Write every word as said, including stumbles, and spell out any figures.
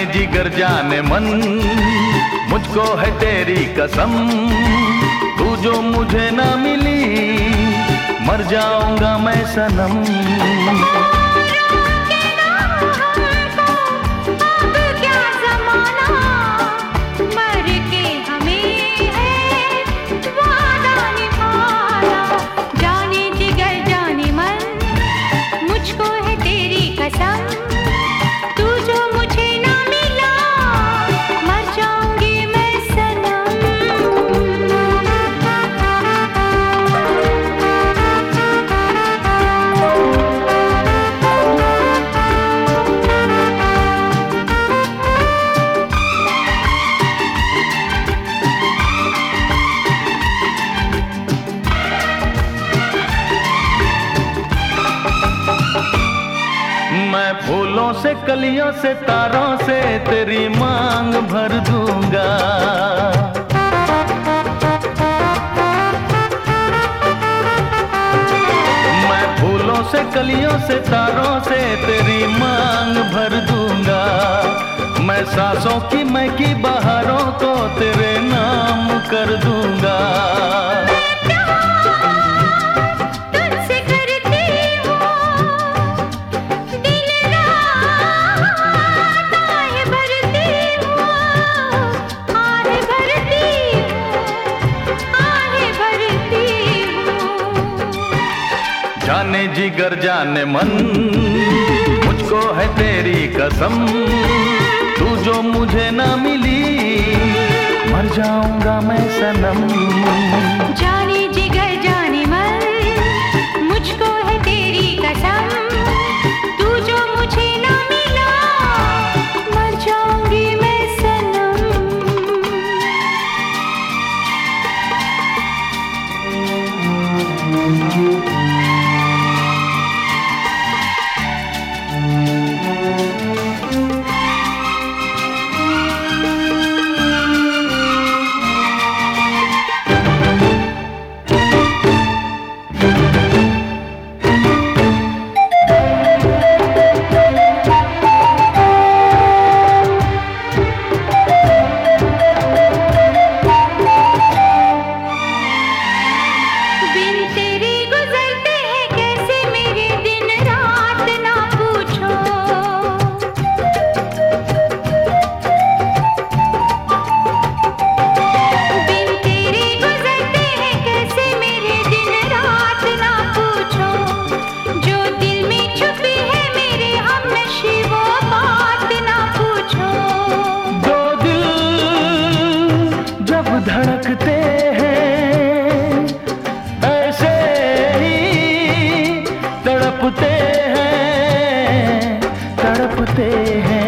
जिगर जाने मन, मुझको है तेरी कसम, तू जो मुझे ना मिली मर जाऊंगा मैं सनम। मैं फूलों से कलियों से तारों से तेरी मांग भर दूंगा। मैं फूलों से कलियों से तारों से तेरी मांग भर दूंगा। मैं सांसों की महकी बहारों को तेरे नाम कर दूंगा। जाने जिगर जाने मन, मुझको है तेरी कसम, तू जो मुझे ना मिली मर जाऊंगा मैं सनम। जाने जिगर जाने मन, मुझको है तेरी कसम, तू जो मुझे ना मिला मर जाऊंगी मैं सनम। धड़कते हैं ऐसे ही तड़पते हैं, तड़पते हैं।